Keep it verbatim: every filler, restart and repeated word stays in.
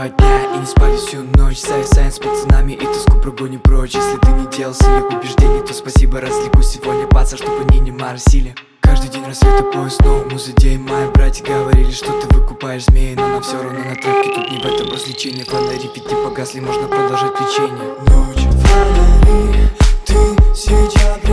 два дня и не спали всю ночь. Сай-сайн с пацанами и тоску прогоним прочь. Если ты не делал своих убеждений, то спасибо, развлекусь сегодня, паца, чтобы они не моросили. Каждый день рассвета поезд новому музыдей. Мои братья говорили, что ты выкупаешь змеи, но нам все равно на тропке, тут не в этом развлечение. Фонари пяти погасли, можно продолжать лечение. Ночь, фонари, ты сейчас